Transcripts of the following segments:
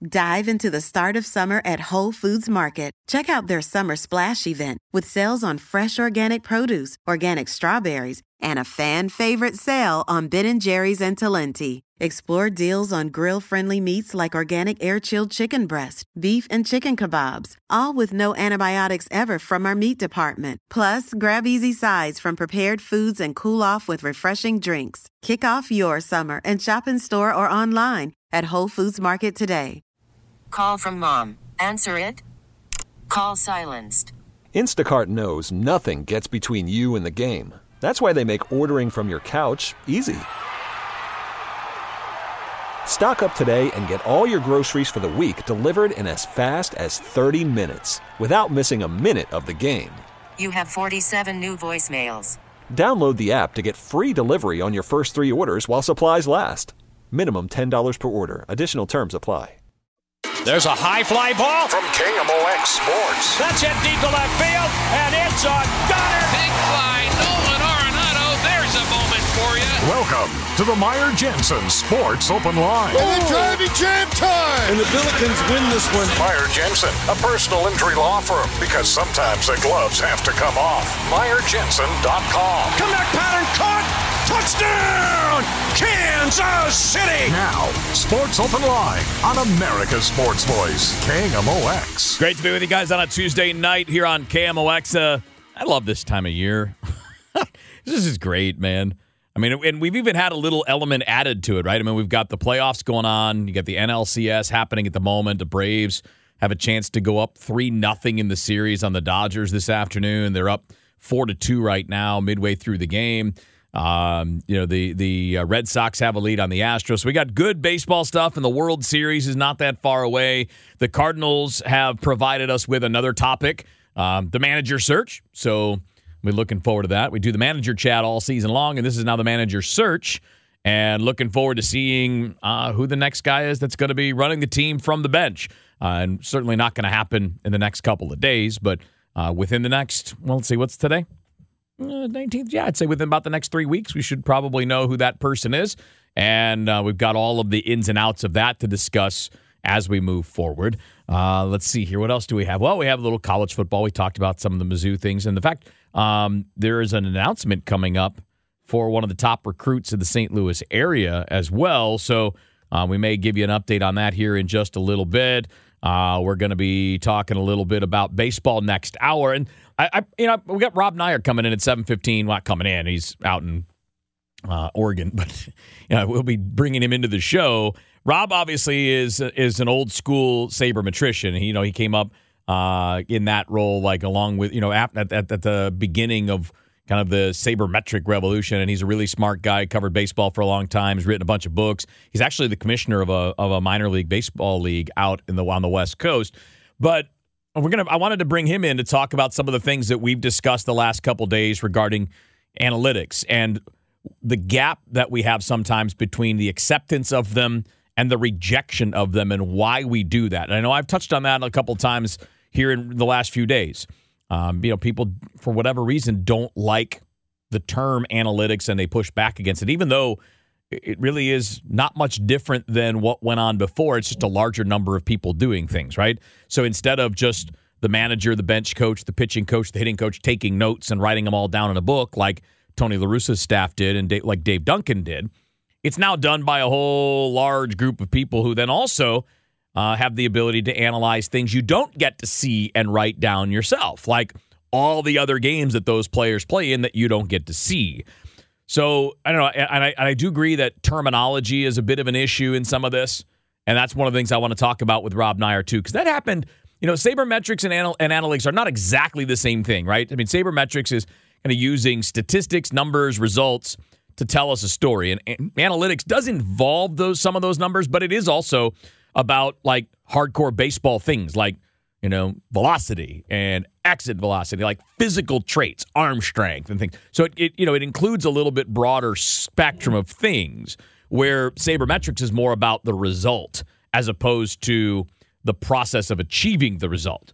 Dive into the start of summer at Whole Foods Market. Check out their Summer Splash event with sales on fresh organic produce, organic strawberries, and a fan-favorite sale on Ben & Jerry's and Talenti. Explore deals on grill-friendly meats like organic air-chilled chicken breast, beef and chicken kebabs, all with no antibiotics ever from our meat department. Plus, grab easy sides from prepared foods and cool off with refreshing drinks. Kick off your summer and shop in store or online at Whole Foods Market today. Call from mom. Answer it. Call silenced. Instacart knows nothing gets between you and the game. That's why they make ordering from your couch easy. Stock up today and get all your groceries for the week delivered in as fast as 30 minutes without missing a minute of the game. You have 47 new voicemails. Download the app to get free delivery on your first 3 orders while supplies last. Minimum $10 per order. Additional terms apply. There's a high fly ball from KMOX Sports. That's hit deep to left field, and it's a gunner. Big fly, Nolan Arenado. There's a moment for you. Welcome to the Meyer Jensen Sports Open Line. And the driving jam time. And the Billikens win this one. Meyer Jensen, a personal injury law firm, because sometimes the gloves have to come off. MeyerJensen.com. Comeback pattern caught. Touchdown, Kansas City! Now, Sports Open Line on America's Sports Voice, KMOX. Great to be with you guys on a Tuesday night here on KMOX. I love this time of year. This is great, man. I mean, and we've even had a little element added to it, right? I mean, we've got the playoffs going on. You got the NLCS happening at the moment. The Braves have a chance to go up 3-0 in the series on the Dodgers this afternoon. They're up 4-2 right now, midway through the game. The Red Sox have a lead on the Astros. So we got good baseball stuff, and the World Series is not that far away. The Cardinals have provided us with another topic, the manager search. So we're looking forward to that. We do the manager chat all season long, and this is now the manager search. And looking forward to seeing who the next guy is that's going to be running the team from the bench. And certainly not going to happen in the next couple of days, but within the next, well, let's see, what's today? 19th, yeah, I'd say within about the next 3 weeks, we should probably know who that person is. And we've got all of the ins and outs of that to discuss as we move forward. Let's see here. What else do we have? Well, we have a little college football. We talked about some of the Mizzou things. And the fact there is an announcement coming up for one of the top recruits in the St. Louis area as well. So we may give you an update on that here in just a little bit. We're going to be talking a little bit about baseball next hour. And we got Rob Nyer coming in at 7:15. Not coming in; he's out in Oregon, but we'll be bringing him into the show. Rob obviously is an old school sabermetrician. He came up in that role along with at the beginning of kind of the sabermetric revolution, and he's a really smart guy. Covered baseball for a long time. He's written a bunch of books. He's actually the commissioner of a minor league baseball league out on the West Coast, but. I wanted to bring him in to talk about some of the things that we've discussed the last couple days regarding analytics and the gap that we have sometimes between the acceptance of them and the rejection of them and why we do that. And I know I've touched on that a couple times here in the last few days. People, for whatever reason, don't like the term analytics and they push back against it, even though it really is not much different than what went on before. It's just a larger number of people doing things, right? So instead of just the manager, the bench coach, the pitching coach, the hitting coach taking notes and writing them all down in a book like Tony La Russa's staff did and like Dave Duncan did, it's now done by a whole large group of people who then also have the ability to analyze things you don't get to see and write down yourself, like all the other games that those players play in that you don't get to see. So, I don't know, and I do agree that terminology is a bit of an issue in some of this, and that's one of the things I want to talk about with Rob Nyer, too, because that happened, sabermetrics and analytics are not exactly the same thing, right? I mean, sabermetrics is kind of using statistics, numbers, results to tell us a story, and analytics does involve some of those numbers, but it is also about, hardcore baseball things, like, velocity and exit velocity, like physical traits, arm strength and things. So it includes a little bit broader spectrum of things where sabermetrics is more about the result as opposed to the process of achieving the result.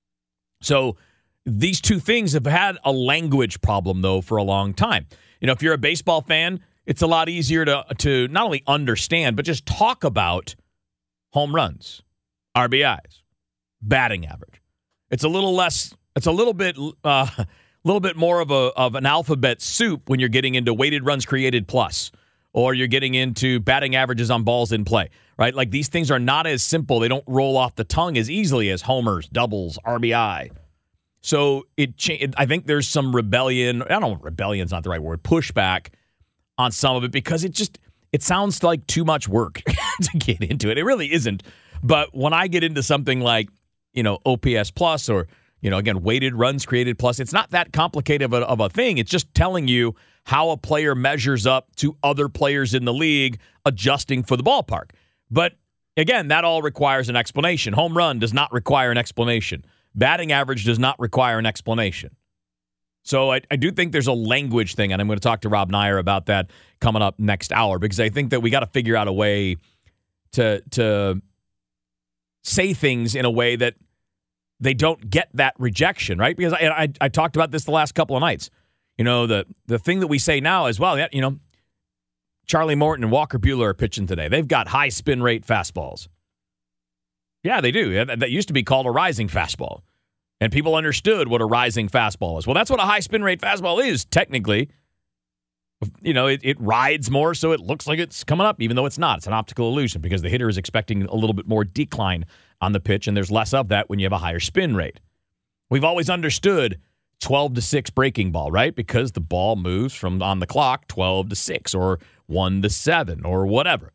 So these two things have had a language problem, though, for a long time. If you're a baseball fan, it's a lot easier to not only understand, but just talk about home runs RBIs, batting average. It's a little less. It's a little bit more of an alphabet soup when you're getting into weighted runs created plus, or you're getting into batting averages on balls in play, right? Like, these things are not as simple. They don't roll off the tongue as easily as homers, doubles, RBI. So I think there's some rebellion. I don't know, rebellion's not the right word. Pushback on some of it because it sounds like too much work to get into it. It really isn't. But when I get into something like, OPS plus or, again, weighted runs created plus, it's not that complicated of a thing. It's just telling you how a player measures up to other players in the league, adjusting for the ballpark. But again, that all requires an explanation. Home run does not require an explanation. Batting average does not require an explanation. So I do think there's a language thing, and I'm going to talk to Rob Neyer about that coming up next hour, because I think that we got to figure out a way to say things in a way that they don't get that rejection, right? Because I talked about this the last couple of nights. The thing that we say now is, well, Charlie Morton and Walker Buehler are pitching today. They've got high spin rate fastballs. Yeah, they do. That used to be called a rising fastball. And people understood what a rising fastball is. Well, that's what a high spin rate fastball is, technically. It rides more, so it looks like it's coming up, even though it's not. It's an optical illusion because the hitter is expecting a little bit more decline on the pitch, and there's less of that when you have a higher spin rate. We've always understood 12-6 breaking ball, right? Because the ball moves from on the clock 12-6 or 1-7 or whatever.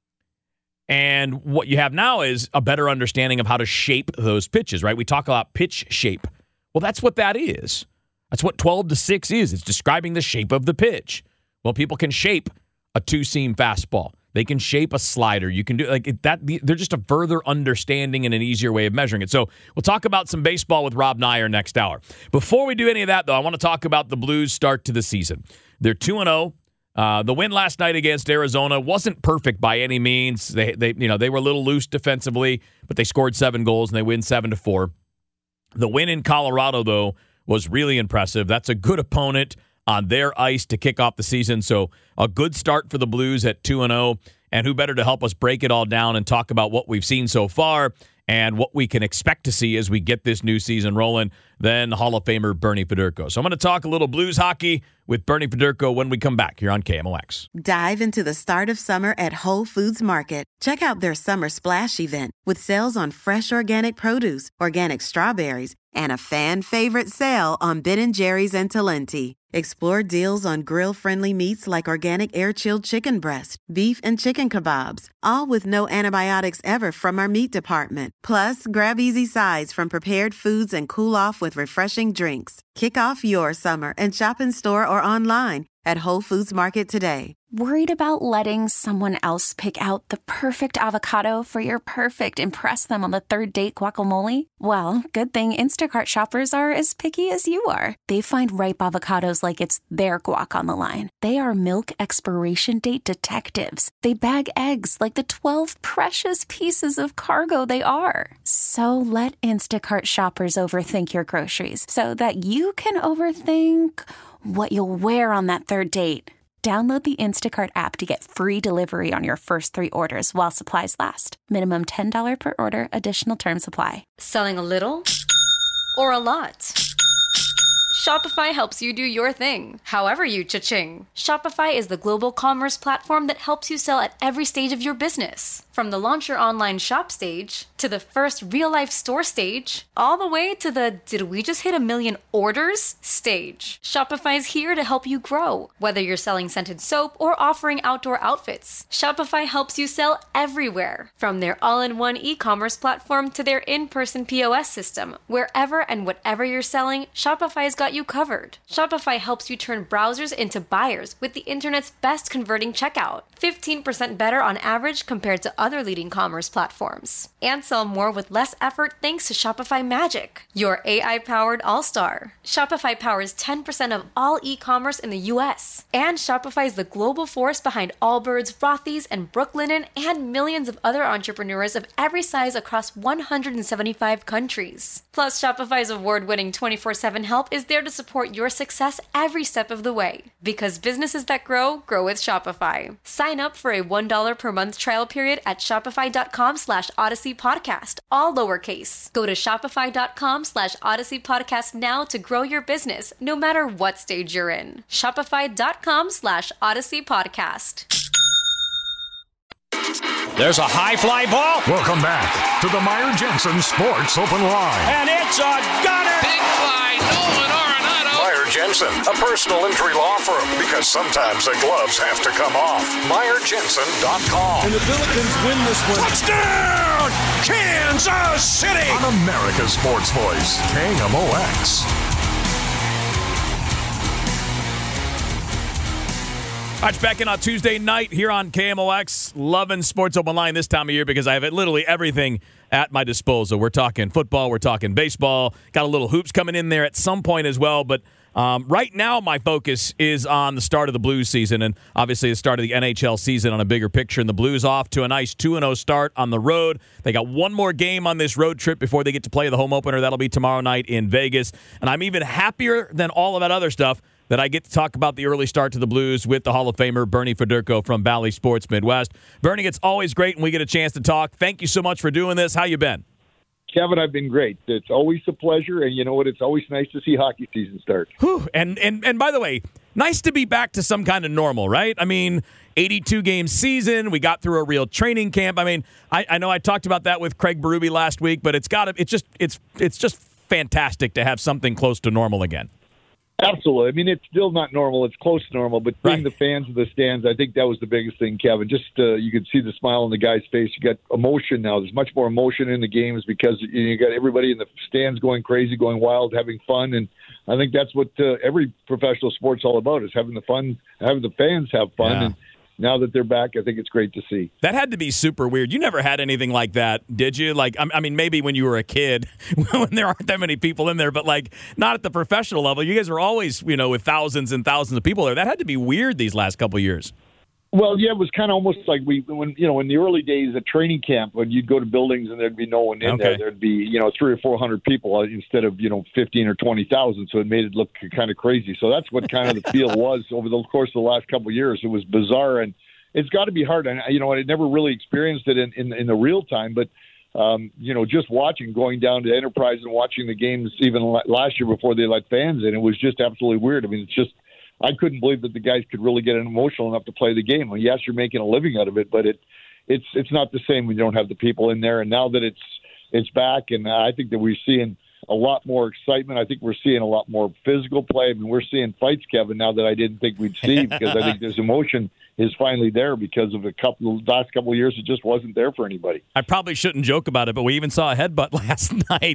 And what you have now is a better understanding of how to shape those pitches, right? We talk about pitch shape. Well, that's what that is. That's what 12-6 is. It's describing the shape of the pitch. Well, people can shape a two-seam fastball. They can shape a slider. You can do like that. They're just a further understanding and an easier way of measuring it. So we'll talk about some baseball with Rob Neyer next hour. Before we do any of that, though, I want to talk about the Blues' start to the season. They're 2-0. The win last night against Arizona wasn't perfect by any means. They were a little loose defensively, but they scored 7 goals and they win 7-4. The win in Colorado, though, was really impressive. That's a good opponent on their ice to kick off the season. So a good start for the Blues at 2-0. And who better to help us break it all down and talk about what we've seen so far and what we can expect to see as we get this new season rolling than Hall of Famer Bernie Federko. So I'm going to talk a little Blues hockey with Bernie Federko when we come back here on KMOX. Dive into the start of summer at Whole Foods Market. Check out their Summer Splash event with sales on fresh organic produce, organic strawberries, and a fan-favorite sale on Ben & Jerry's and Talenti. Explore deals on grill-friendly meats like organic air-chilled chicken breast, beef and chicken kebabs, all with no antibiotics ever from our meat department. Plus, grab easy sides from prepared foods and cool off with refreshing drinks. Kick off your summer and shop in store or online at Whole Foods Market today. Worried about letting someone else pick out the perfect avocado for your perfect impress them on the third date guacamole? Well, good thing Instacart shoppers are as picky as you are. They find ripe avocados like it's their guac on the line. They are milk expiration date detectives. They bag eggs like the 12 precious pieces of cargo they are. So let Instacart shoppers overthink your groceries so that you can overthink what you'll wear on that third date. Download the Instacart app to get free delivery on your first 3 orders while supplies last. Minimum $10 per order. Additional terms apply. Selling a little or a lot? Shopify helps you do your thing, however you cha-ching. Shopify is the global commerce platform that helps you sell at every stage of your business. From the launch your online shop stage, to the first real-life store stage, all the way to the did we just hit 1 million orders stage. Shopify is here to help you grow. Whether you're selling scented soap or offering outdoor outfits, Shopify helps you sell everywhere. From their all-in-one e-commerce platform to their in-person POS system, wherever and whatever you're selling, Shopify's got you covered. Shopify helps you turn browsers into buyers with the internet's best converting checkout. 15% better on average compared to other leading commerce platforms. And sell more with less effort thanks to Shopify Magic, your AI-powered all-star. Shopify powers 10% of all e-commerce in the U.S. And Shopify is the global force behind Allbirds, Rothy's, and Brooklinen, and millions of other entrepreneurs of every size across 175 countries. Plus, Shopify's award-winning 24/7 help is there there to support your success every step of the way. Because businesses that grow, grow with Shopify. Sign up for a $1 per month trial period at shopify.com/Odyssey Podcast, all lowercase. Go to shopify.com/Odyssey Podcast now to grow your business, no matter what stage you're in. Shopify.com/Odyssey Podcast. There's a high fly ball. Welcome back to the Meyer Jensen Sports Open Line. And it's a gunner. Big fly, Nolan Arenado. Meyer Jensen, a personal injury law firm, because sometimes the gloves have to come off. MeyerJensen.com. And the Billikens win this one. Touchdown, Kansas City. On America's Sports Voice, KMOX. Watch back in on Tuesday night here on KMOX. Loving Sports Open Line this time of year because I have literally everything at my disposal. We're talking football. We're talking baseball. Got a little hoops coming in there at some point as well. But right now my focus is on the start of the Blues season and obviously the start of the NHL season on a bigger picture. And the Blues off to a nice 2-0 start on the road. They got one more game on this road trip before they get to play the home opener. That'll be tomorrow night in Vegas. And I'm even happier than all of that other stuff that I get to talk about the early start to the Blues with the Hall of Famer Bernie Federko from Bally Sports Midwest. Bernie, it's always great when we get a chance to talk. Thank you so much for doing this. How you been? Kevin, I've been great. It's always a pleasure, and you know what? It's always nice to see hockey season start. Whew. And by the way, nice to be back to some kind of normal, right? I mean, 82-game season. We got through a real training camp. I mean, I know I talked about that with Craig Berube last week, but it's just fantastic to have something close to normal again. Absolutely. I mean, it's still not normal. It's close to normal, but seeing the fans in the stands, I think that was the biggest thing, Kevin. Just you could see the smile on the guy's face. You got emotion now. There's much more emotion in the games because you got everybody in the stands going crazy, going wild, having fun, and I think that's what every professional sport's all about, is having the fun, having the fans have fun. Yeah. And now that they're back, I think it's great to see. That had to be super weird. You never had anything like that, did you? Like, I mean, maybe when you were a kid, when there aren't that many people in there, but like not at the professional level. You guys were always, with thousands and thousands of people there. That had to be weird these last couple of years. Well, yeah, it was kind of almost like when in the early days at training camp, when you'd go to buildings and there'd be no one in there, there'd be 300 or 400 people instead of 15 or 20,000. So it made it look kind of crazy. So that's what kind of the feel was over the course of the last couple of years. It was bizarre, and it's got to be hard. And I never really experienced it in the real time, but just watching, going down to Enterprise and watching the games even last year before they let fans in, it was just absolutely weird. I mean, I couldn't believe that the guys could really get emotional enough to play the game. Well, yes, you're making a living out of it, but it's not the same when you don't have the people in there. And now that it's back, and I think that we're seeing a lot more excitement. I think we're seeing a lot more physical play. I mean, we're seeing fights, Kevin, now that I didn't think we'd see, because I think there's emotion is finally there because of last couple of years it just wasn't there for anybody. I probably shouldn't joke about it, but we even saw a headbutt last night.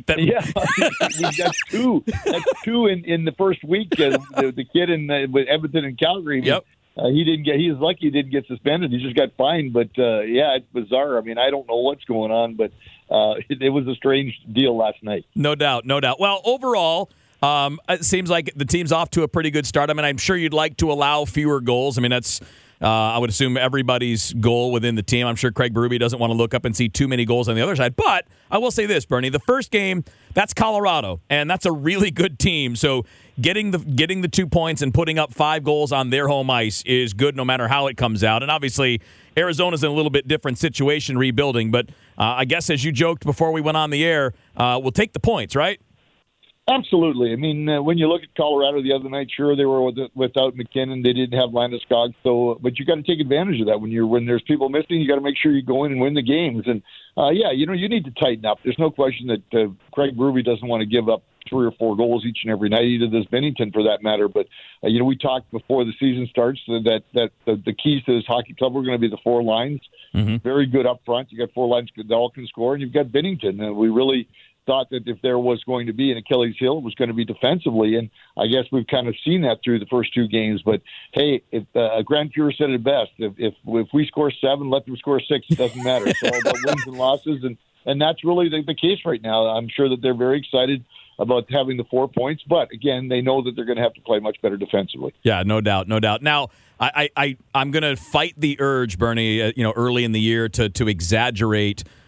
We got two. That's two in the first week. The kid with Edmonton and Calgary. Yep. He was lucky he didn't get suspended. He just got fined. But it's bizarre. I mean, I don't know what's going on, but it was a strange deal last night. No doubt. Well, overall, it seems like the team's off to a pretty good start. I mean, I'm sure you'd like to allow fewer goals. I mean, that's I would assume everybody's goal within the team. I'm sure Craig Berube doesn't want to look up and see too many goals on the other side. But I will say this, Bernie, the first game, that's Colorado, and that's a really good team. So getting the 2 points and putting up 5 goals on their home ice is good no matter how it comes out. And obviously, Arizona's in a little bit different situation rebuilding. But I guess as you joked before we went on the air, we'll take the points, right? Absolutely. I mean, when you look at Colorado the other night, sure, they were without McKinnon. They didn't have Landeskog. But you got to take advantage of that. When there's people missing, you got to make sure you go in and win the games. And, you need to tighten up. There's no question that Craig Berube doesn't want to give up 3 or 4 goals each and every night. Either does Bennington, for that matter. But, we talked before the season starts that the keys to this hockey club were going to be the 4 lines. Mm-hmm. Very good up front. You got 4 lines that all can score, and you've got Bennington. And we really thought that if there was going to be an Achilles heel, it was going to be defensively, and I guess we've kind of seen that through the first 2 games. But hey, if Grant Fuhr said it best, if we score 7, let them score 6. It doesn't matter. It's all about wins and losses, and that's really the case right now. I'm sure that they're very excited about having the 4 points, but again, they know that they're going to have to play much better defensively. Yeah, no doubt. Now, I'm going to fight the urge, Bernie, early in the year to exaggerate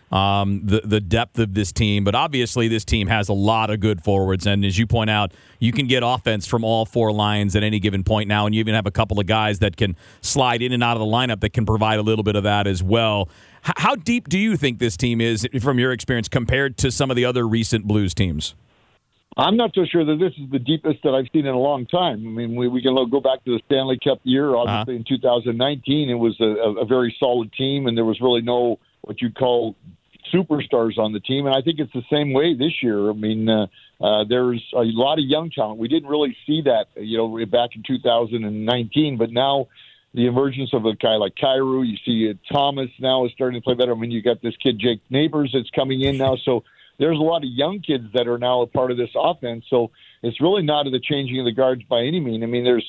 the depth of this team. But obviously this team has a lot of good forwards. And as you point out, you can get offense from all four lines at any given point now. And you even have a couple of guys that can slide in and out of the lineup that can provide a little bit of that as well. How deep do you think this team is, from your experience, compared to some of the other recent Blues teams? I'm not so sure that this is the deepest that I've seen in a long time. I mean, we can go back to the Stanley Cup year. Obviously, in 2019, it was a very solid team, and there was really no what you'd call superstars on the team. And I think it's the same way this year. I mean, there's a lot of young talent. We didn't really see that, back in 2019, but now the emergence of a guy like Kyrou, you see Thomas now is starting to play better. I mean, you got this kid Jake Neighbors that's coming in now, so there's a lot of young kids that are now a part of this offense. So it's really not the changing of the guards by any means. I mean, there's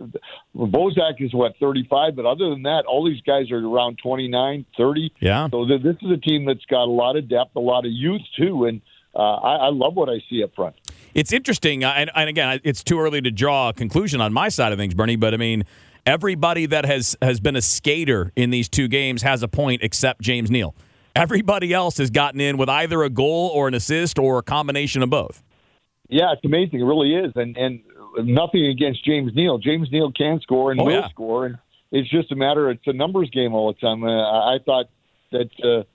Bozak is 35, but other than that, all these guys are around 29, 30. Yeah. So this is a team that's got a lot of depth, a lot of youth too, and I love what I see up front. It's interesting, and again, it's too early to draw a conclusion on my side of things, Bernie. But I mean, everybody that has been a skater in these two games has a point except James Neal. Everybody else has gotten in with either a goal or an assist or a combination of both. Yeah, it's amazing. It really is. And nothing against James Neal. James Neal can score and will score. And it's just a matter, it's a numbers game all the time. I thought that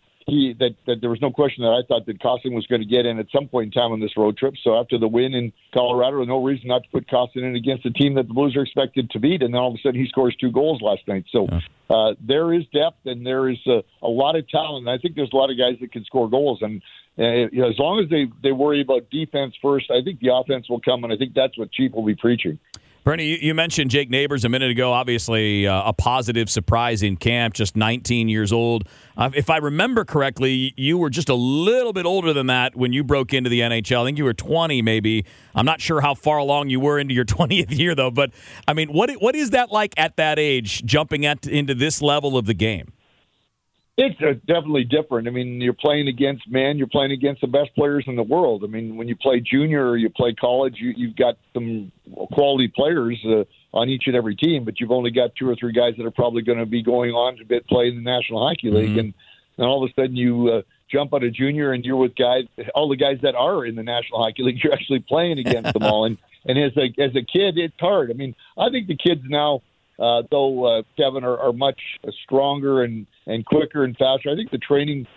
that there was no question that I thought that Kostin was going to get in at some point in time on this road trip. So after the win in Colorado, no reason not to put Kostin in against a team that the Blues are expected to beat. And then all of a sudden he scores 2 goals last night. So there is depth and there is a lot of talent. And I think there's a lot of guys that can score goals. And as long as they worry about defense first, I think the offense will come. And I think that's what Chief will be preaching. Bernie, you mentioned Jake Neighbors a minute ago. Obviously, a positive surprise in camp, just 19 years old. If I remember correctly, you were just a little bit older than that when you broke into the NHL. I think you were 20, maybe. I'm not sure how far along you were into your 20th year, though. But, I mean, what is that like at that age, jumping into this level of the game? It's definitely different. I mean, you're playing against the best players in the world. I mean, when you play junior or you play college, you've got some quality players on each and every team, but you've only got 2 or 3 guys that are probably going to be going on to play in the National Hockey League. Mm-hmm. And then all of a sudden you jump out of junior and you're with all the guys that are in the National Hockey League, you're actually playing against them all. And as a kid, it's hard. I mean, I think the kids now, though, Kevin, are much stronger and quicker and faster. I think the training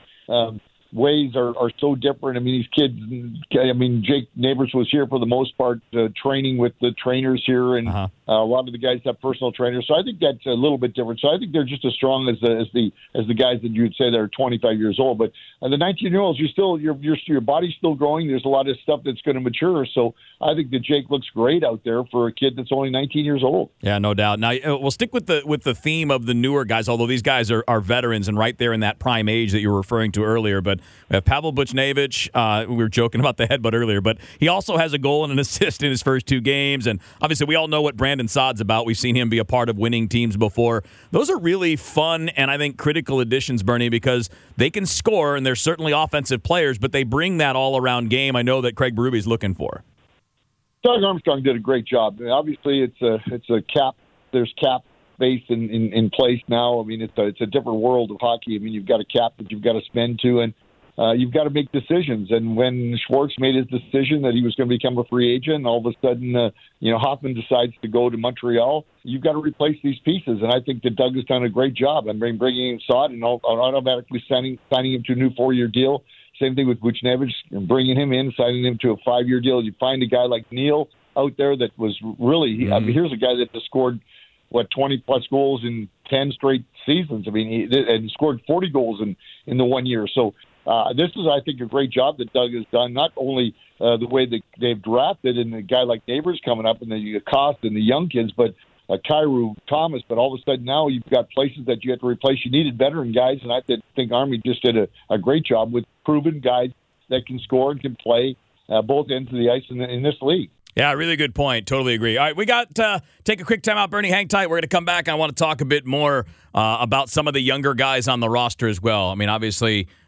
ways are so different. I mean, these kids, Jake Neighbors was here for the most part, training with the trainers here, and a lot of the guys have personal trainers. So I think that's a little bit different. So I think they're just as strong as the guys that you'd say that are 25 years old. But the 19-year-olds, your body's still growing. There's a lot of stuff that's going to mature. So I think that Jake looks great out there for a kid that's only 19 years old. Yeah, no doubt. Now we'll stick with the theme of the newer guys, although these guys are veterans and right there in that prime age that you were referring to earlier. But we have Pavel Buchnevich. We were joking about the headbutt earlier, but he also has a goal and an assist in his first 2 games. And obviously, we all know what Brandon Saad's about. We've seen him be a part of winning teams before. Those are really fun and I think critical additions, Bernie, because they can score and they're certainly offensive players, but they bring that all-around game I know that Craig Berube's looking for. Doug Armstrong did a great job. I mean, obviously, it's a cap. There's cap space in place now. I mean, it's a different world of hockey. I mean, you've got a cap that you've got to spend to, and you've got to make decisions. And when Schwartz made his decision that he was going to become a free agent, and all of a sudden, Hoffman decides to go to Montreal, you've got to replace these pieces. And I think that Doug has done a great job. I mean, bringing in Saad and automatically signing him to a new 4-year deal. Same thing with Buchnevich, bringing him in, signing him to a 5-year deal. You find a guy like Neal out there that was really, I mean, here's a guy that has scored, 20-plus goals in 10 straight seasons. I mean, he scored 40 goals in the 1 year. So this is, I think, a great job that Doug has done, not only the way that they've drafted and a guy like Neighbors coming up and the Cost and the young kids, but Kyrou, Thomas, but all of a sudden now you've got places that you have to replace. You needed veteran guys, and I think Army just did a great job with proven guys that can score and can play both ends of the ice in this league. Yeah, really good point. Totally agree. All right, we got take a quick time out. Bernie, hang tight. We're going to come back. I want to talk a bit more about some of the younger guys on the roster as well. I mean, obviously,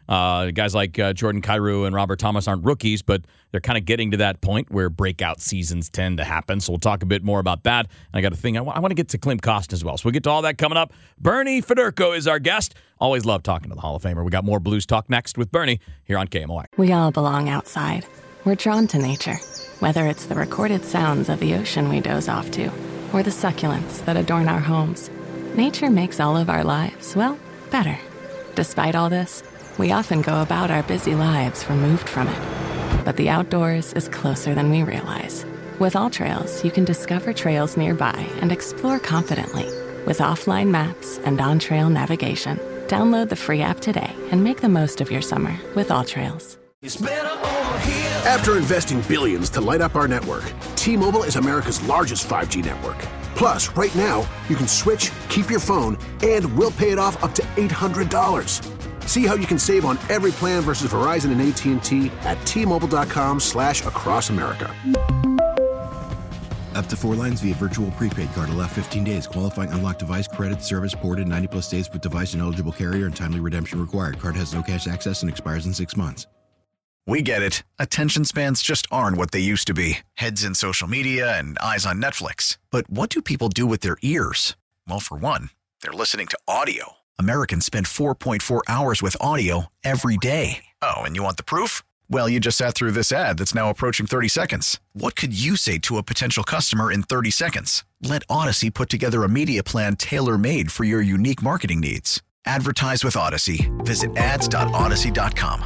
Guys like Jordan Kyrou and Robert Thomas aren't rookies, but they're kind of getting to that point where breakout seasons tend to happen. So we'll talk a bit more about that. And I got a thing. I want to get to Klim Kostin as well. So we'll get to all that coming up. Bernie Federko is our guest. Always love talking to the Hall of Famer. We got more Blues Talk next with Bernie here on KMOX. We all belong outside. We're drawn to nature, whether it's the recorded sounds of the ocean we doze off to, or the succulents that adorn our homes. Nature makes all of our lives, well, better. Despite all this, we often go about our busy lives removed from it. But the outdoors is closer than we realize. With AllTrails, you can discover trails nearby and explore confidently. With offline maps and on-trail navigation, download the free app today and make the most of your summer with AllTrails. After investing billions to light up our network, T-Mobile is America's largest 5G network. Plus, right now, you can switch, keep your phone, and we'll pay it off up to $800. See how you can save on every plan versus Verizon and AT&T at T-Mobile.com/across America. Up to 4 lines via virtual prepaid card. Allow 15 days. Qualifying unlocked device credit service ported 90-plus days with device and eligible carrier and timely redemption required. Card has no cash access and expires in 6 months. We get it. Attention spans just aren't what they used to be. Heads in social media and eyes on Netflix. But what do people do with their ears? Well, for one, they're listening to audio. Americans spend 4.4 hours with audio every day. Oh, and you want the proof? Well, you just sat through this ad that's now approaching 30 seconds. What could you say to a potential customer in 30 seconds? Let Odyssey put together a media plan tailor-made for your unique marketing needs. Advertise with Odyssey. Visit ads.odyssey.com.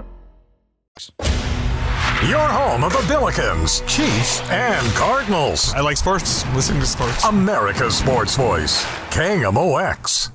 Your home of the Billikens, Chiefs, and Cardinals. I like sports. Listening to sports. America's sports voice, KMOX.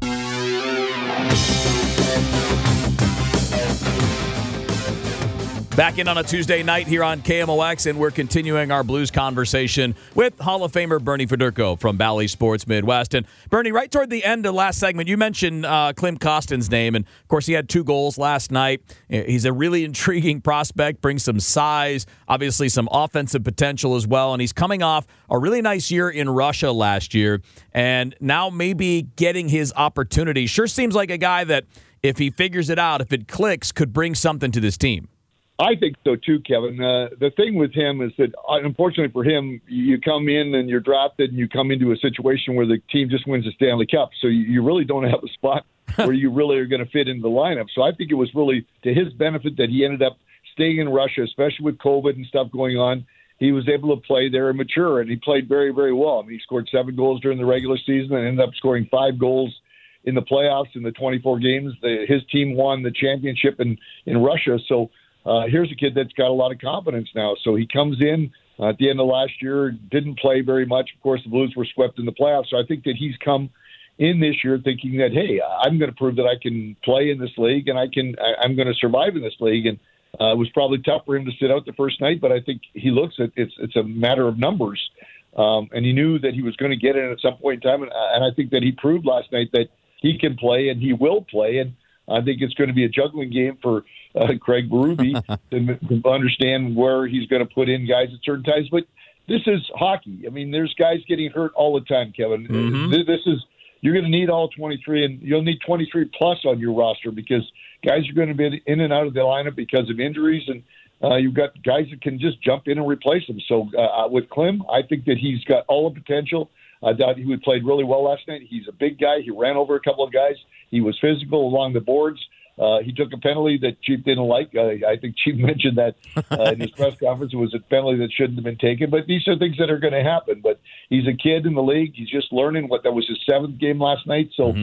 Back in on a Tuesday night here on KMOX, and we're continuing our Blues conversation with Hall of Famer Bernie Federko from Bally Sports Midwest. And Bernie, right toward the end of last segment, you mentioned Klim Kostin's name, and of course he had 2 goals last night. He's a really intriguing prospect, brings some size, obviously some offensive potential as well, and he's coming off a really nice year in Russia last year, and now maybe getting his opportunity. Sure seems like a guy that, if he figures it out, if it clicks, could bring something to this team. I think so too, Kevin. The thing with him is that, unfortunately for him, you come in and you're drafted and you come into a situation where the team just wins the Stanley Cup. So you really don't have a spot where you really are going to fit into the lineup. So I think it was really to his benefit that he ended up staying in Russia, especially with COVID and stuff going on. He was able to play there and mature, and he played very, very well. I mean, he scored 7 goals during the regular season and ended up scoring 5 goals in the playoffs in the 24 games. His team won the championship in Russia. So here's a kid that's got a lot of confidence now. So he comes in at the end of last year, didn't play very much. Of course, the Blues were swept in the playoffs. So I think that he's come in this year thinking that, hey, I'm going to prove that I can play in this league and I'm going to survive in this league. And it was probably tough for him to sit out the first night, but I think he looks at it's a matter of numbers. And he knew that he was going to get in at some point in time. And I think that he proved last night that he can play and he will play. And I think it's going to be a juggling game for Craig Berube to understand where he's going to put in guys at certain times. But this is hockey. I mean, there's guys getting hurt all the time, Kevin. Mm-hmm. You're going to need all 23, and you'll need 23 plus on your roster because guys are going to be in and out of the lineup because of injuries, and you've got guys that can just jump in and replace them. So with Klim, I think that he's got all the potential. I thought he played really well last night. He's a big guy. He ran over a couple of guys. He was physical along the boards. He took a penalty that Chief didn't like. I think Chief mentioned that in his press conference. It was a penalty that shouldn't have been taken. But these are things that are going to happen. But he's a kid in the league. He's just learning. That was his 7th game last night. So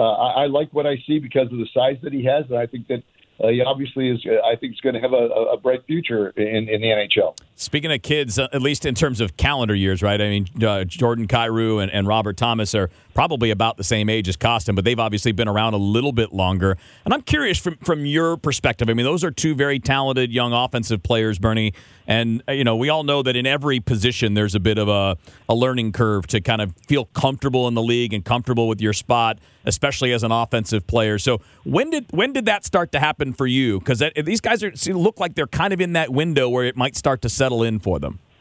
I like what I see because of the size that he has. And I think that he obviously is. I think he's going to have a bright future in the NHL. Speaking of kids, at least in terms of calendar years, right? I mean, Jordan Kyrou and Robert Thomas are probably about the same age as Kostin, but they've obviously been around a little bit longer. And I'm curious from your perspective. I mean, those are 2 very talented young offensive players, Bernie. And, we all know that in every position there's a bit of a learning curve to kind of feel comfortable in the league and comfortable with your spot, especially as an offensive player. So when did that start to happen for you? Because these guys look like they're kind of in that window where it might start to settle in for them.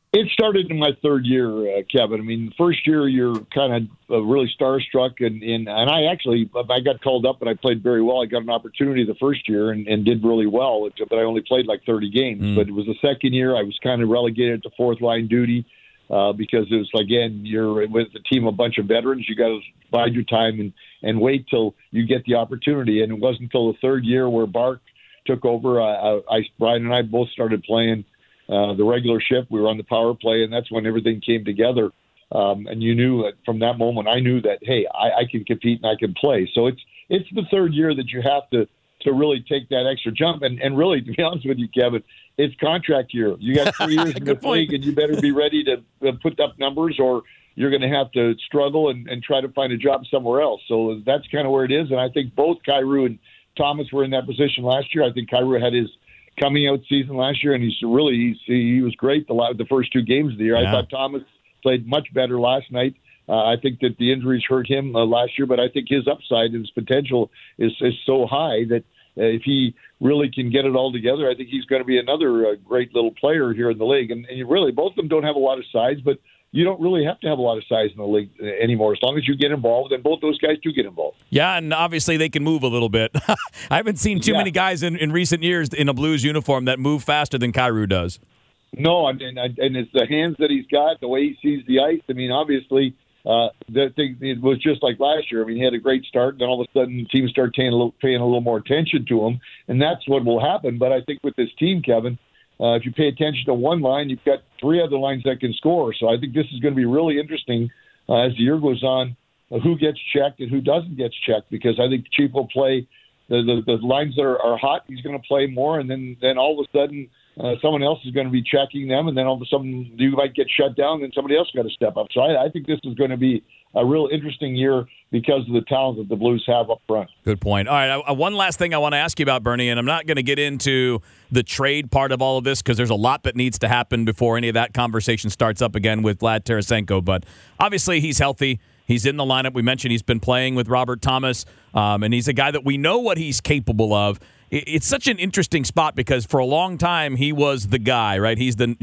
It started in my third year, Kevin. I mean, the first year you're kind of really starstruck, and I got called up and I played very well. I got an opportunity the first year and did really well, but I only played like 30 games. But it was the second year I was kind of relegated to fourth line duty because it was, again, you're with a team of a bunch of veterans. You got to bide your time and wait till you get the opportunity. And it wasn't until the third year where Bark took over. Brian and I both started playing the regular shift. We were on the power play, and that's when everything came together. And you knew that from that moment, I knew that, hey, I can compete and I can play. So it's the third year that you have to really take that extra jump. And really, to be honest with you, Kevin, it's contract year. You got 3 years in the league, and you better be ready to put up numbers, or you're going to have to struggle and try to find a job somewhere else. So that's kind of where it is. And I think both Kyrou and Thomas were in that position last year. I think Kyrou had his coming out season last year, and he was great the first two games of the year. Yeah. I thought Thomas played much better last night. I think that the injuries hurt him last year, but I think his upside and his potential is so high that if he really can get it all together, I think he's going to be another great little player here in the league. And really, both of them don't have a lot of size, but you don't really have to have a lot of size in the league anymore. As long as you get involved, and both those guys do get involved. Yeah, and obviously they can move a little bit. I haven't seen too many guys in recent years in a Blues uniform that move faster than Kyrou does. No, and it's the hands that he's got, the way he sees the ice. I mean, obviously, it was just like last year. I mean, he had a great start, and then all of a sudden teams start paying a little more attention to him, and that's what will happen. But I think with this team, Kevin, if you pay attention to one line, you've got three other lines that can score. So I think this is going to be really interesting as the year goes on, who gets checked and who doesn't get checked, because I think Chief will play the lines that are hot. He's going to play more, and then all of a sudden someone else is going to be checking them, and then all of a sudden you might get shut down, and somebody else got to step up. So I think this is going to be a real interesting year because of the talent that the Blues have up front. Good point. All right, one last thing I want to ask you about, Bernie, and I'm not going to get into the trade part of all of this because there's a lot that needs to happen before any of that conversation starts up again with Vlad Tarasenko, but obviously he's healthy. He's in the lineup. We mentioned he's been playing with Robert Thomas, and he's a guy that we know what he's capable of. It's such an interesting spot because for a long time he was the guy, right? He's the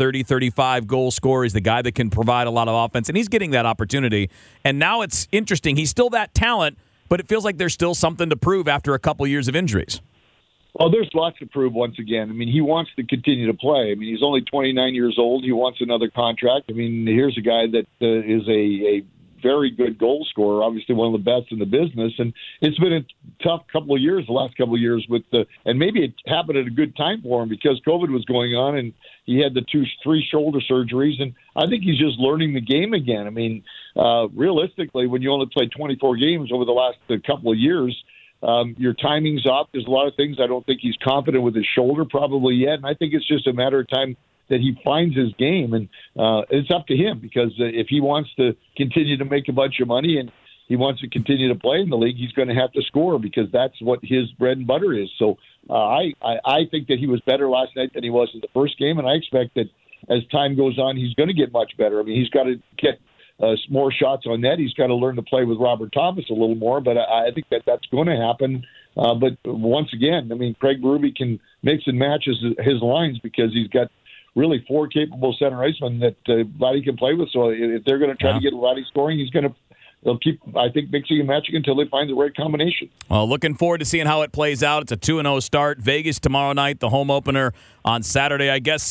30-35 goal scorer. He's the guy that can provide a lot of offense, and he's getting that opportunity. And now it's interesting. He's still that talent, but it feels like there's still something to prove after a couple years of injuries. Well, there's lots to prove once again. I mean, he wants to continue to play. I mean, he's only 29 years old. He wants another contract. I mean, here's a guy that is a very good goal scorer, obviously one of the best in the business. And it's been a tough couple of years, the last couple of years and maybe it happened at a good time for him because COVID was going on and he had the 3 shoulder surgeries. And I think he's just learning the game again. I mean, realistically, when you only played 24 games over the last couple of years, your timing's off. There's a lot of things. I don't think he's confident with his shoulder probably yet. And I think it's just a matter of time that he finds his game, and it's up to him because if he wants to continue to make a bunch of money and he wants to continue to play in the league, he's going to have to score because that's what his bread and butter is. So I think that he was better last night than he was in the first game, and I expect that as time goes on, he's going to get much better. I mean, he's got to get more shots on net. He's got to learn to play with Robert Thomas a little more, but I think that's going to happen. But once again, I mean, Craig Berube can mix and match his lines because he's got really 4 capable center icemen that Vladdy can play with. So if they're going to try to get Vladdy scoring, they'll keep, I think, mixing and matching until they find the right combination. Well, looking forward to seeing how it plays out. It's a 2-0 start. Vegas tomorrow night, the home opener on Saturday. I guess,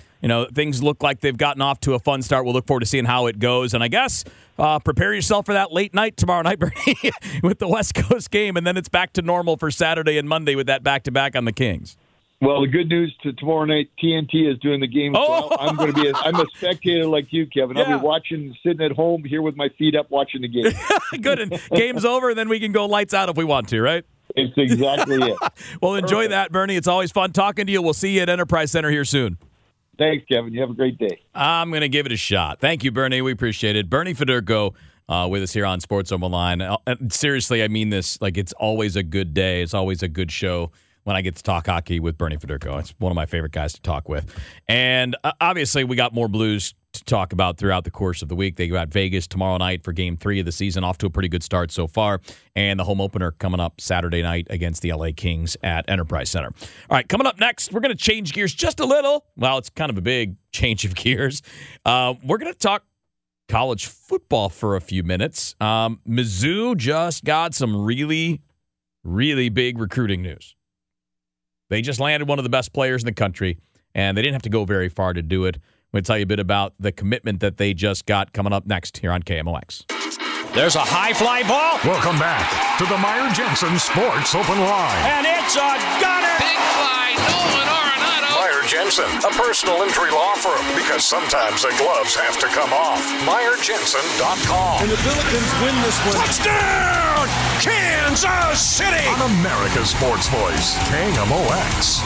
things look like they've gotten off to a fun start. We'll look forward to seeing how it goes. And I guess prepare yourself for that late night tomorrow night, Bernie, with the West Coast game. And then it's back to normal for Saturday and Monday with that back-to-back on the Kings. Well, the good news tomorrow night, TNT is doing the game. So I'm going to be I'm a spectator like you, Kevin. Yeah. I'll be watching, sitting at home here with my feet up, watching the game. Good. And game's over, and then we can go lights out if we want to, right? It's exactly it. Well, enjoy that, Bernie. It's always fun talking to you. We'll see you at Enterprise Center here soon. Thanks, Kevin. You have a great day. I'm going to give it a shot. Thank you, Bernie. We appreciate it. Bernie Federko with us here on Sports Zone Line. Seriously, I mean this. Like, it's always a good day. It's always a good show when I get to talk hockey with Bernie Federko. It's one of my favorite guys to talk with. And obviously, we got more Blues to talk about throughout the course of the week. They got Vegas tomorrow night for Game 3 of the season, off to a pretty good start so far, and the home opener coming up Saturday night against the LA Kings at Enterprise Center. All right, coming up next, we're going to change gears just a little. Well, it's kind of a big change of gears. We're going to talk college football for a few minutes. Mizzou just got some really, really big recruiting news. They just landed one of the best players in the country, and they didn't have to go very far to do it. I'm going to tell you a bit about the commitment that they just got coming up next here on KMOX. There's a high fly ball. Welcome back to the Meyer Jensen Sports Open Line. And it's a gunner. Big fly, Nolan Arenado. Meyer Jensen, a personal injury law firm, because sometimes the gloves have to come off. MeyerJensen.com. And the Billikens win this one. Touchdown, Kansas City. On America's Sports Voice, KMOX.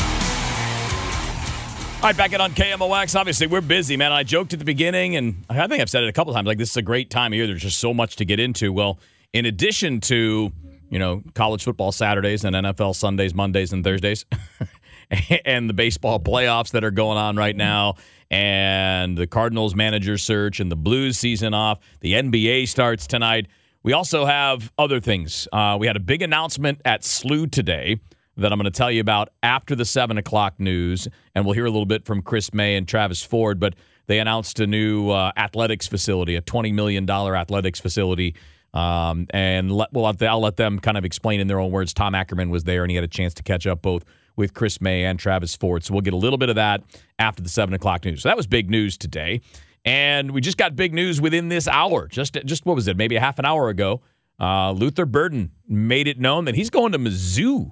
All right, back in on KMOX. Obviously, we're busy, man. I joked at the beginning, and I think I've said it a couple times, like this is a great time of year. There's just so much to get into. Well, in addition to, college football Saturdays and NFL Sundays, Mondays, and Thursdays, and the baseball playoffs that are going on right now, and the Cardinals manager search and the Blues season off, the NBA starts tonight. We also have other things. We had a big announcement at SLU today that I'm going to tell you about after the 7 o'clock news, and we'll hear a little bit from Chris May and Travis Ford, but they announced a new athletics facility, a $20 million athletics facility, and I'll let them kind of explain in their own words. Tom Ackerman was there, and he had a chance to catch up both with Chris May and Travis Ford, so we'll get a little bit of that after the 7 o'clock news. So that was big news today, and we just got big news within this hour. Just what was it, maybe a half an hour ago, Luther Burden made it known that he's going to Mizzou.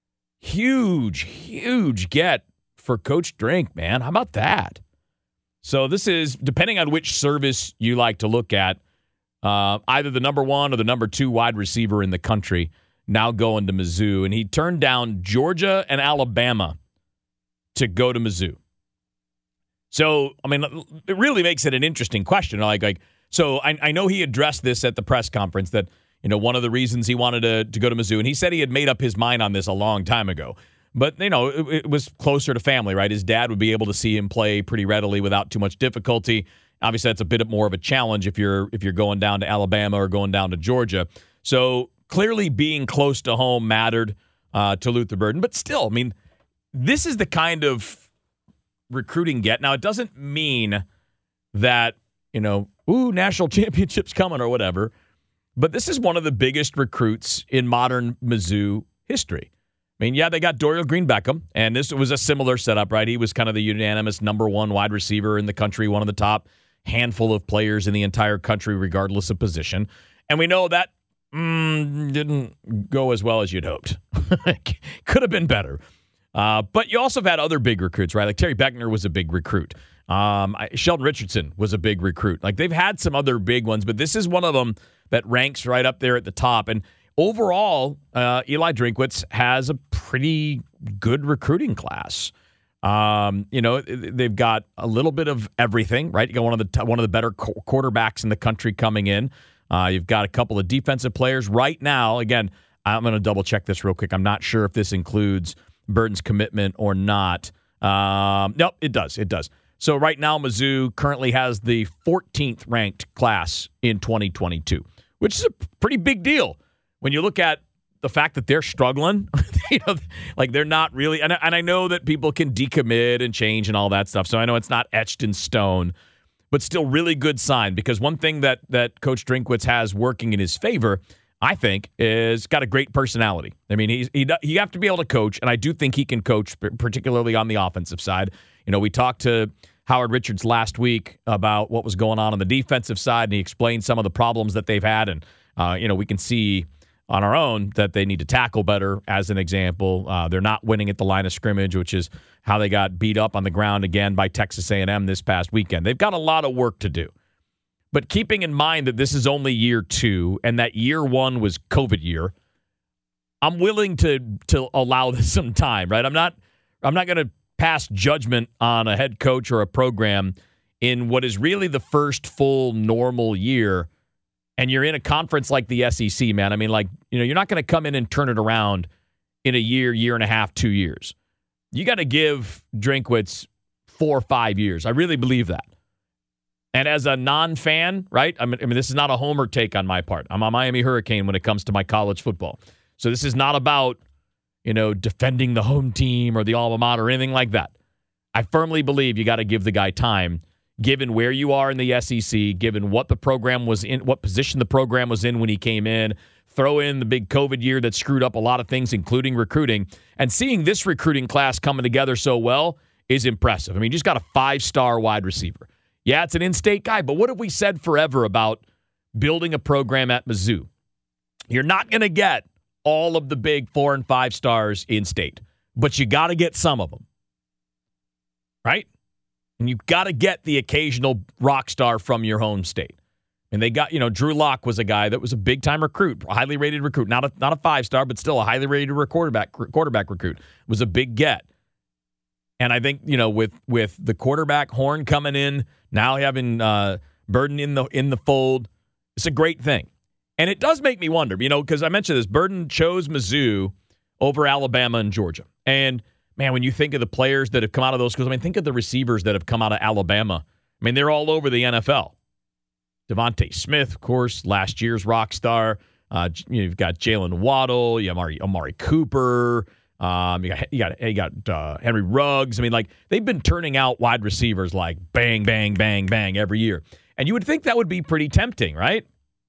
Huge get for Coach Drink, man. How about that? So this is, depending on which service you like to look at, either the number 1 or the number 2 wide receiver in the country now going to Mizzou. And he turned down Georgia and Alabama to go to Mizzou. So, I mean, it really makes it an interesting question. So I know he addressed this at the press conference that, one of the reasons he wanted to go to Mizzou, and he said he had made up his mind on this a long time ago. But, it was closer to family, right? His dad would be able to see him play pretty readily without too much difficulty. Obviously, that's a bit more of a challenge if you're going down to Alabama or going down to Georgia. So, clearly being close to home mattered to Luther Burden. But still, I mean, this is the kind of recruiting get. Now, it doesn't mean that, national championship's coming or whatever. But this is one of the biggest recruits in modern Mizzou history. I mean, yeah, they got Dorial Green-Beckham, and this was a similar setup, right? He was kind of the unanimous number 1 wide receiver in the country, one of the top handful of players in the entire country, regardless of position. And we know that didn't go as well as you'd hoped. Could have been better. But you also have had other big recruits, right? Like Terry Beckner was a big recruit. Sheldon Richardson was a big recruit. Like they've had some other big ones, but this is one of them that ranks right up there at the top. And overall, Eli Drinkwitz has a pretty good recruiting class. They've got a little bit of everything, right? You got one of the better quarterbacks in the country coming in. You've got a couple of defensive players right now. Again, I'm going to double check this real quick. I'm not sure if this includes Burden's commitment or not. Nope, it does. It does. So right now, Mizzou currently has the 14th ranked class in 2022, which is a pretty big deal when you look at the fact that they're struggling. They're not really. And I know that people can decommit and change and all that stuff. So I know it's not etched in stone, but still really good sign, because one thing that Coach Drinkwitz has working in his favor, I think, is got a great personality. I mean, you have to be able to coach, and I do think he can coach, particularly on the offensive side. We talked to Howard Richards last week about what was going on the defensive side, and he explained some of the problems that they've had. And, we can see on our own that they need to tackle better, as an example. They're not winning at the line of scrimmage, which is how they got beat up on the ground again by Texas A&M this past weekend. They've got a lot of work to do. But keeping in mind that this is only year 2 and that year 1 was COVID year, I'm willing to allow this some time, right? I'm not going to pass judgment on a head coach or a program in what is really the first full normal year, and you're in a conference like the SEC, man. I mean, you're not going to come in and turn it around in a year and a half, 2 years. You got to give Drinkwitz 4 or 5 years. I really believe that. And as a non-fan, right? I mean, this is not a homer take on my part. I'm a Miami Hurricane when it comes to my college football. So this is not about, defending the home team or the alma mater or anything like that. I firmly believe you got to give the guy time, given where you are in the SEC, given what the program was in, what position the program was in when he came in. Throw in the big COVID year that screwed up a lot of things, including recruiting. And seeing this recruiting class coming together so well is impressive. I mean, you just got a 5-star wide receiver. Yeah, it's an in-state guy, but what have we said forever about building a program at Mizzou? You're not going to get all of the big 4 and 5 stars in-state, but you got to get some of them, right? And you've got to get the occasional rock star from your home state. And they got, Drew Lock was a guy that was a big-time recruit, a highly rated recruit, not a 5-star, but still a highly rated quarterback recruit. Was a big get. And I think, with the quarterback Horn coming in, now having Burden in the fold, it's a great thing. And it does make me wonder, because I mentioned this, Burden chose Mizzou over Alabama and Georgia. And, man, when you think of the players that have come out of those schools, think of the receivers that have come out of Alabama. They're all over the NFL. Devontae Smith, of course, last year's rock star. You've got Jalen Waddle, you have Amari Cooper. You got Henry Ruggs. They've been turning out wide receivers like bang, bang, bang, bang every year. And you would think that would be pretty tempting, right?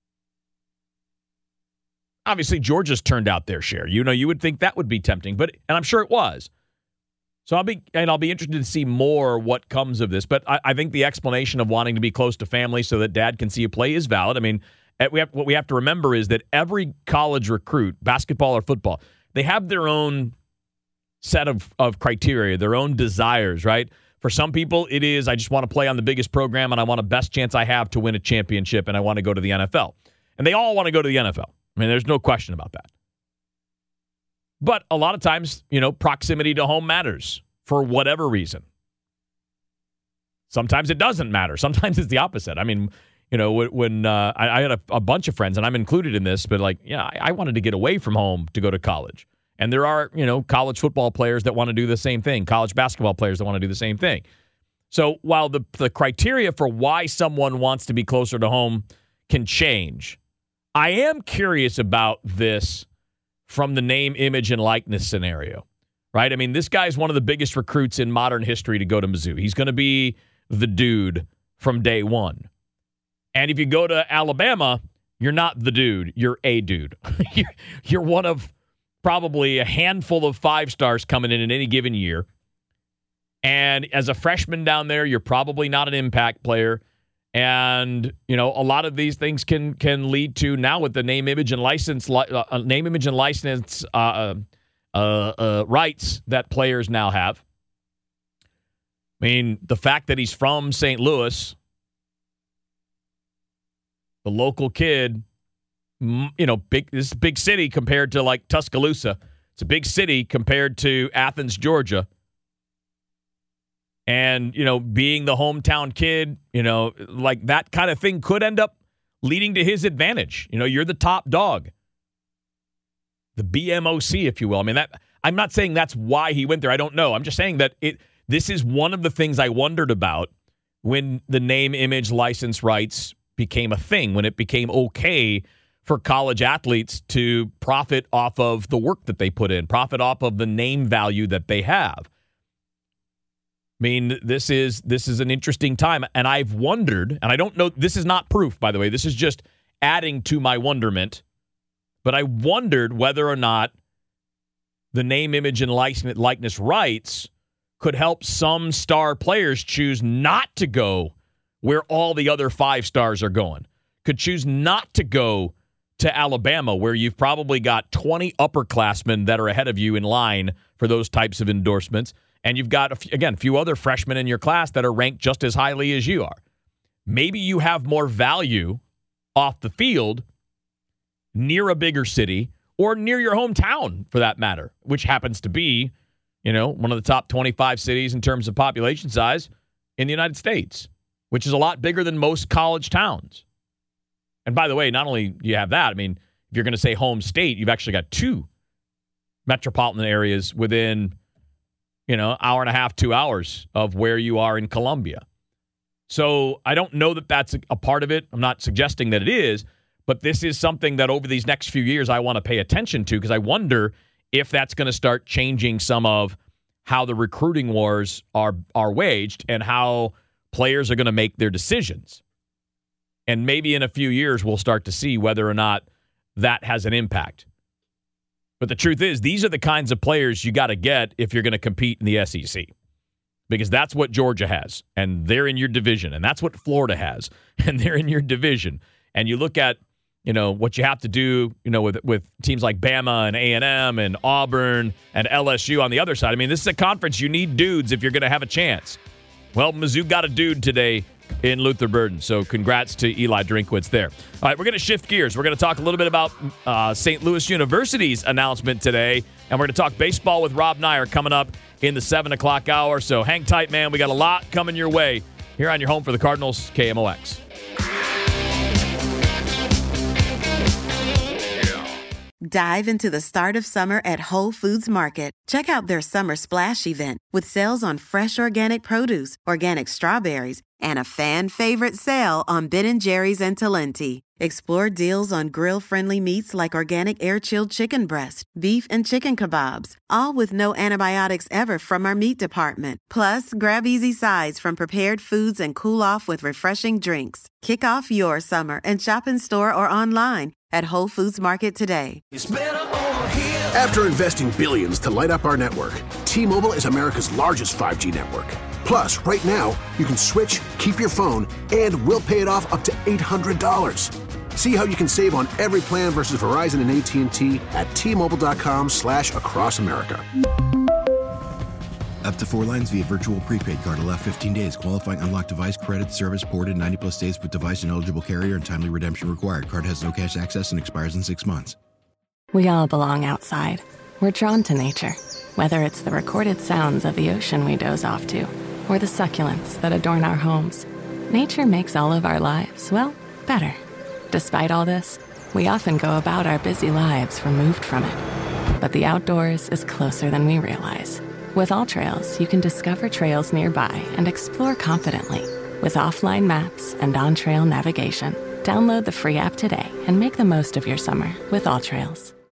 Obviously, Georgia's turned out their share. You would think that would be tempting, and I'm sure it was. So I'll be interested to see more what comes of this. But I think the explanation of wanting to be close to family so that dad can see you play is valid. What we have to remember is that every college recruit, basketball or football, they have their own set of criteria, their own desires, right? For some people, it is, I just want to play on the biggest program and I want the best chance I have to win a championship and I want to go to the NFL. And they all want to go to the NFL. There's no question about that. But a lot of times, proximity to home matters for whatever reason. Sometimes it doesn't matter. Sometimes it's the opposite. When I had a bunch of friends, and I'm included in this, but I wanted to get away from home to go to college. And there are, college football players that want to do the same thing, college basketball players that want to do the same thing. So while the criteria for why someone wants to be closer to home can change, I am curious about this from the name, image, and likeness scenario, right? This guy's one of the biggest recruits in modern history to go to Mizzou. He's going to be the dude from day one. And if you go to Alabama, you're not the dude. You're a dude. You're one of probably a handful of 5-stars coming in any given year. And as a freshman down there, you're probably not an impact player. And, a lot of these things can lead to now with the name, image, and license rights that players now have. The fact that he's from St. Louis, the local kid, this is a big city compared to Tuscaloosa. It's a big city compared to Athens, Georgia. And, being the hometown kid, that kind of thing could end up leading to his advantage. You're the top dog. The BMOC, if you will. I'm not saying that's why he went there. I don't know. I'm just saying that this is one of the things I wondered about when the name, image, license rights became a thing, when it became okay for college athletes to profit off of the work that they put in, profit off of the name value that they have. This is an interesting time, and I've wondered, and I don't know, this is not proof, by the way, this is just adding to my wonderment, but I wondered whether or not the name, image, and likeness rights could help some star players choose not to go where all the other 5-stars are going, could choose not to go to Alabama, where you've probably got 20 upperclassmen that are ahead of you in line for those types of endorsements. And you've got, a few other freshmen in your class that are ranked just as highly as you are. Maybe you have more value off the field near a bigger city or near your hometown, for that matter, which happens to be, one of the top 25 cities in terms of population size in the United States, which is a lot bigger than most college towns. And by the way, not only do you have that, if you're going to say home state, you've actually got 2 metropolitan areas within hour and a half, 2 hours of where you are in Columbia. So I don't know that that's a part of it. I'm not suggesting that it is, but this is something that over these next few years I want to pay attention to, because I wonder if that's going to start changing some of how the recruiting wars are waged and how players are going to make their decisions. And maybe in a few years we'll start to see whether or not that has an impact. But the truth is, these are the kinds of players you got to get if you're going to compete in the SEC. Because that's what Georgia has, and they're in your division. And that's what Florida has, and they're in your division. And you look at, what you have to do, with teams like Bama and A&M and Auburn and LSU on the other side. I mean, this is a conference you need dudes if you're going to have a chance. Well, Mizzou got a dude today in Luther Burden, so congrats to Eli Drinkwitz there. All right, we're going to shift gears. We're going to talk a little bit about St. Louis University's announcement today, and we're going to talk baseball with Rob Nyer coming up in the 7 o'clock hour. So hang tight, man. We got a lot coming your way here on your home for the Cardinals, KMOX. Dive into the start of summer at Whole Foods Market. Check out their Summer Splash event with sales on fresh organic produce, organic strawberries, and a fan-favorite sale on Ben & Jerry's and Talenti. Explore deals on grill-friendly meats like organic air-chilled chicken breast, beef and chicken kebabs, all with no antibiotics ever from our meat department. Plus, grab easy sides from prepared foods and cool off with refreshing drinks. Kick off your summer and shop in store or online at Whole Foods Market today. After investing billions to light up our network, T-Mobile is America's largest 5G network. Plus, right now, you can switch, keep your phone, and we'll pay it off up to $800. See how you can save on every plan versus Verizon and AT&T at T-Mobile.com/across America. Up to 4 lines via virtual prepaid card. Allow 15 days. Qualifying unlocked device credit service ported 90+ days with device and eligible carrier and timely redemption required. Card has no cash access and expires in 6 months. We all belong outside. We're drawn to nature. Whether it's the recorded sounds of the ocean we doze off to, or the succulents that adorn our homes, nature makes all of our lives, well, better. Despite all this, we often go about our busy lives removed from it. But the outdoors is closer than we realize. With AllTrails, you can discover trails nearby and explore confidently. With offline maps and on-trail navigation, download the free app today and make the most of your summer with AllTrails.